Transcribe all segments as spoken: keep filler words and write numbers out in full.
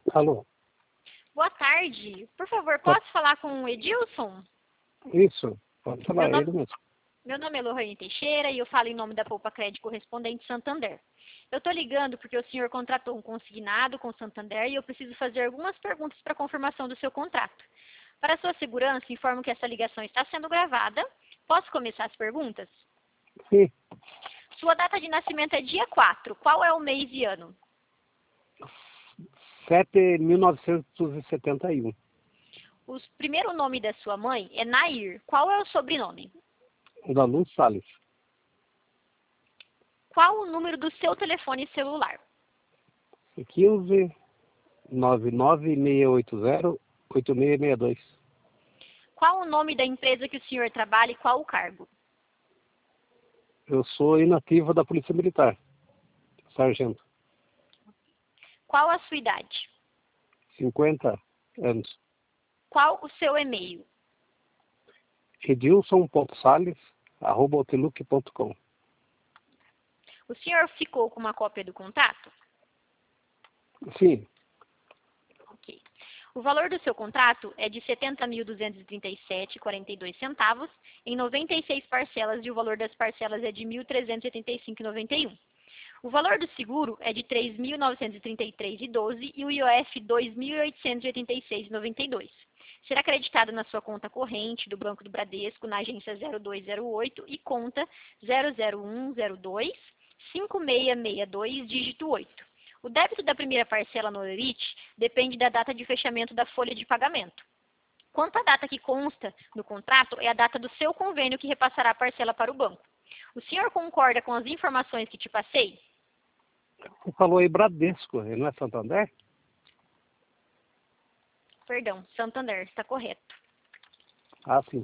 Alô? Boa tarde. Por favor, posso falar com o Edilson? Isso, pode falar, Meu é nome, ele mesmo. meu nome é Lohane Teixeira e eu falo em nome da Poupa Crédito Correspondente Santander. Eu estou ligando porque o senhor contratou um consignado com Santander e eu preciso fazer algumas perguntas para confirmação do seu contrato. Para sua segurança, informo que essa ligação está sendo gravada. Posso começar as perguntas? Sim, Sua data de nascimento é dia quatro. Qual é o mês e ano? sete mil novecentos e setenta e um. O primeiro nome da sua mãe é Nair. Qual é o sobrenome? Dalu Salles. Qual o número do seu telefone celular? quinze, nove nove, seis oito zero, oito seis seis dois. Qual o nome da empresa que o senhor trabalha e qual o cargo? Eu sou inativo da Polícia Militar, sargento, Qual a sua idade? cinquenta anos. Qual o seu e-mail? edilson ponto salles, arroba outlook ponto com. O senhor ficou com uma cópia do contrato? Sim, Ok. O valor do seu contrato é de setenta mil duzentos e trinta e sete reais e quarenta e dois centavos em noventa e seis parcelas e o valor das parcelas é de mil trezentos e oitenta e cinco reais e noventa e um centavos. O valor do seguro é de três mil novecentos e trinta e três reais e doze centavos e o I O F dois mil oitocentos e oitenta e seis reais e noventa e dois centavos. Será acreditado na sua conta corrente do Banco do Bradesco na agência zero dois zero oito e conta zero zero um zero dois cinco seis seis dois dígito oito. O débito da primeira parcela no Lerite depende da data de fechamento da folha de pagamento. Quanto à data que consta no contrato, é a data do seu convênio que repassará a parcela para o banco. O senhor concorda com as informações que te passei? você falou aí Bradesco, não é Santander? Perdão, Santander, está correto. Ah, sim.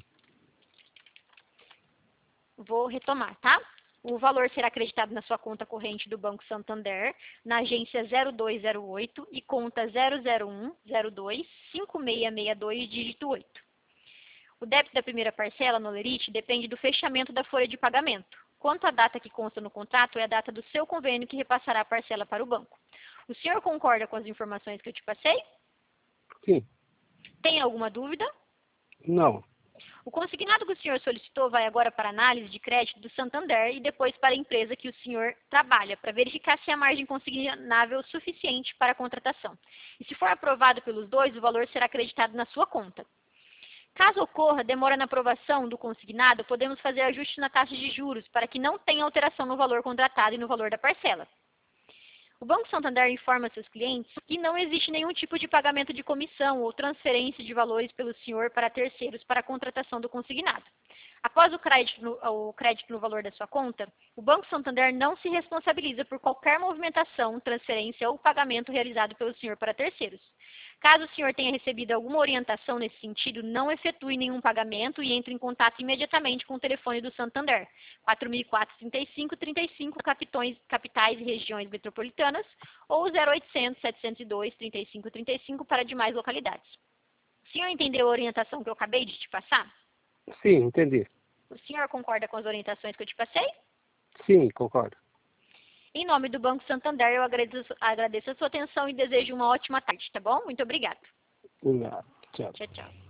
Vou retomar, tá? O valor será acreditado na sua conta corrente do Banco Santander, na agência zero dois zero oito e conta zero zero um zero dois cinco seis seis dois dígito oito. O débito da primeira parcela no Lerite depende do fechamento da folha de pagamento. Quanto à data que consta no contrato, é a data do seu convênio que repassará a parcela para o banco. O senhor concorda com as informações que eu te passei? Sim. Tem alguma dúvida? Não. O consignado que o senhor solicitou vai agora para a análise de crédito do Santander e depois para a empresa que o senhor trabalha, para verificar se há margem consignável suficiente para a contratação. E se for aprovado pelos dois, o valor será acreditado na sua conta. Caso ocorra demora na aprovação do consignado, podemos fazer ajustes na taxa de juros para que não tenha alteração no valor contratado e no valor da parcela. O Banco Santander informa seus clientes que não existe nenhum tipo de pagamento de comissão ou transferência de valores pelo senhor para terceiros para a contratação do consignado. Após o crédito, no, o crédito no valor da sua conta, o Banco Santander não se responsabiliza por qualquer movimentação, transferência ou pagamento realizado pelo senhor para terceiros. Caso o senhor tenha recebido alguma orientação nesse sentido, não efetue nenhum pagamento e entre em contato imediatamente com o telefone do Santander, quatro mil e quatrocentos e trinta e cinco, trinta e cinco, capitões, capitais e regiões metropolitanas, ou zero oitocentos, setecentos e dois, trinta e cinco, trinta e cinco para demais localidades. O senhor entendeu a orientação que eu acabei de te passar? Sim, entendi. O senhor concorda com as orientações que eu te passei? Sim, concordo. Em nome do Banco Santander, eu agradeço, agradeço a sua atenção e desejo uma ótima tarde, tá bom? Muito obrigada. Obrigado. Tchau. Tchau, tchau.